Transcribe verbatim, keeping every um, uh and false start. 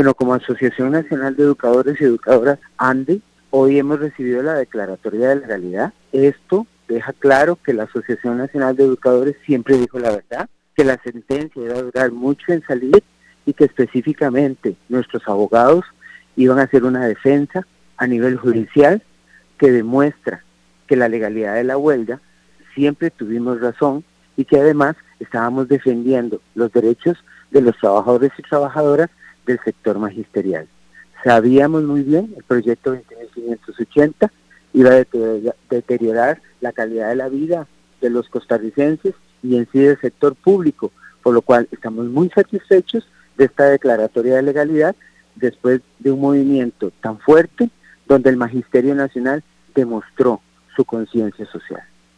Bueno, como Asociación Nacional de Educadores y Educadoras, ANDE, hoy hemos recibido la declaratoria de legalidad. Esto deja claro que la Asociación Nacional de Educadores siempre dijo la verdad, que la sentencia iba a durar mucho en salir y que específicamente nuestros abogados iban a hacer una defensa a nivel judicial que demuestra que la legalidad de la huelga siempre tuvimos razón y que además estábamos defendiendo los derechos de los trabajadores y trabajadoras del sector magisterial. Sabíamos muy bien, el proyecto veinte mil quinientos ochenta iba a deteriorar la calidad de la vida de los costarricenses y en sí del sector público, por lo cual estamos muy satisfechos de esta declaratoria de legalidad después de un movimiento tan fuerte donde el Magisterio Nacional demostró su conciencia social.